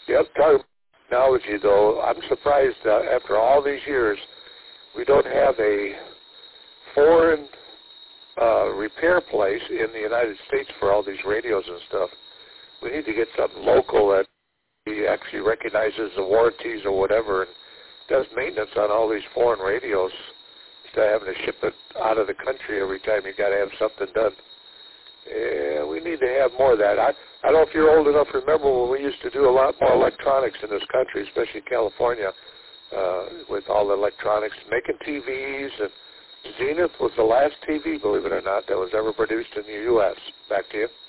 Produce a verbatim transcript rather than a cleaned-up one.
Yep, talking about technology, though, I'm surprised uh, after all these years, we don't have a foreign uh, repair place in the United States for all these radios and stuff. We need to get something local that actually recognizes the warranties or whatever and does maintenance on all these foreign radios instead of having to ship it out of the country every time you got to have something done. Yeah, we need to have more of that. I, I don't know if you're old enough to remember when we used to do a lot more electronics in this country, especially California, uh, with all the electronics, making T Vs. And Zenith was the last T V, believe it or not, that was ever produced in the U S Back to you.